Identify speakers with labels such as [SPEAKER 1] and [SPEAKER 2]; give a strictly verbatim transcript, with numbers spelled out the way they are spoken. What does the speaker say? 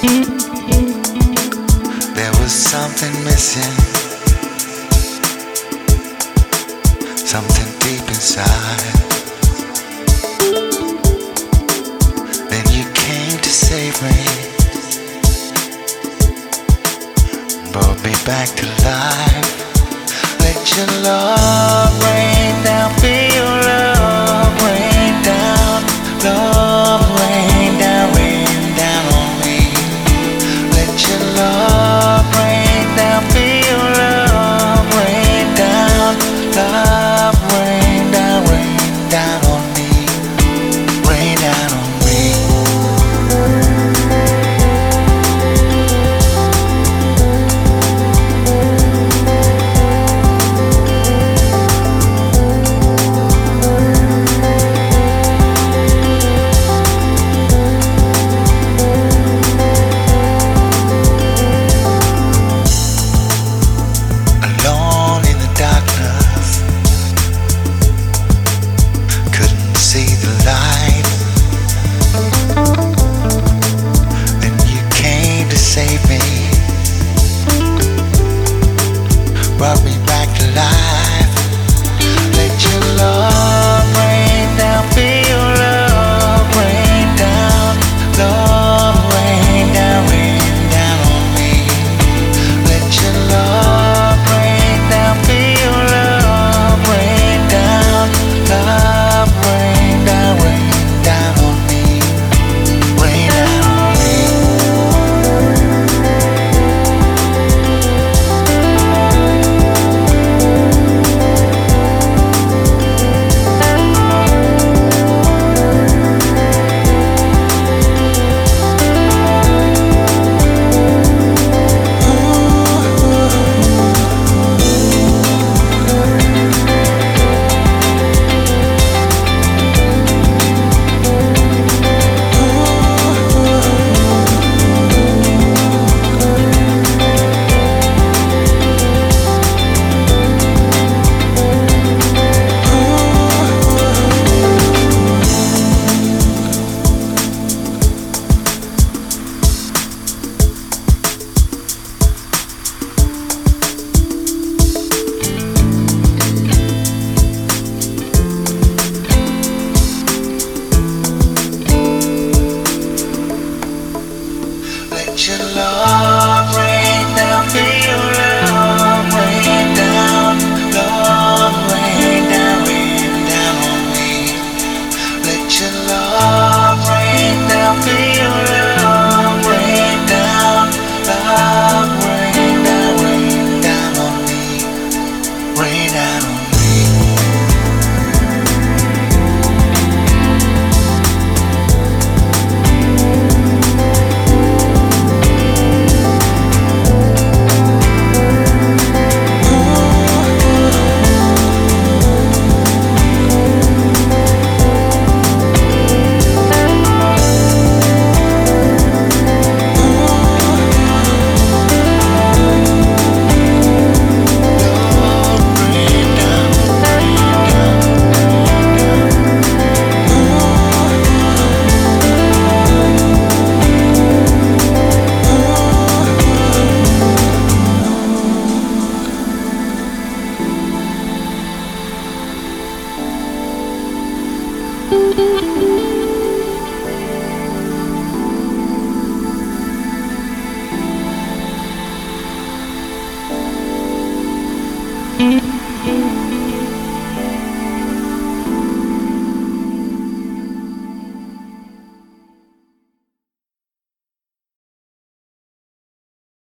[SPEAKER 1] There was something missing, something deep inside. Then you came to save me, brought me back to life. Let your love rain down, feel love rain down, love rain down, rain down on me. Let your love rain down, feel love rain down, love rain down, rain down on me, rain down on me. Save me, brought me back to life. Let your love rain down, feel love rain down, love rain down, rain down on me. Let your love rain down, feel love rain down, love rain down, rain down on me, rain down on me. Let your love